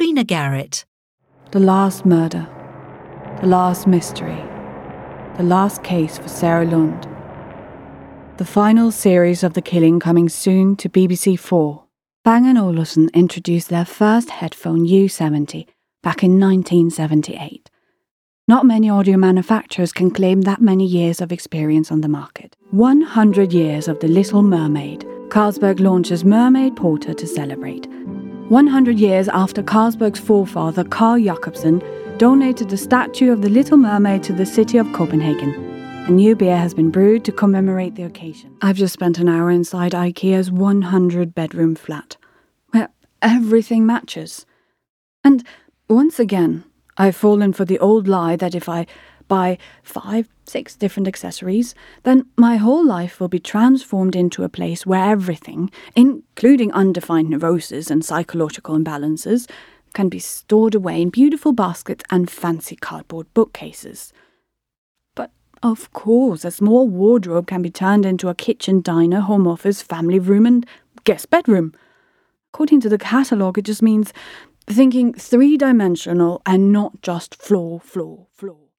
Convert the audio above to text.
Katrina Garrett. The last murder. The last mystery. The last case for Sarah Lund. The final series of the killing coming soon to BBC 4. Bang & Olufsen introduced their first headphone U70 back in 1978. Not many audio manufacturers can claim that many years of experience on the market. 100 years of The Little Mermaid. Carlsberg launches Mermaid Porter to celebrate. 100 years after Carlsberg's forefather Carl Jacobsen donated the statue of the Little Mermaid to the city of Copenhagen. A new beer has been brewed to commemorate the occasion. I've just spent an hour inside IKEA's 100-bedroom flat, where everything matches. And once again, I've fallen for the old lie that if I buy 5-6 different accessories, then my whole life will be transformed into a place where everything, including undefined neuroses and psychological imbalances, can be stored away in beautiful baskets and fancy cardboard bookcases. But of course, a small wardrobe can be turned into a kitchen, diner, home office, family room and guest bedroom. According to the catalogue, it just means thinking three-dimensional and not just floor, floor, floor.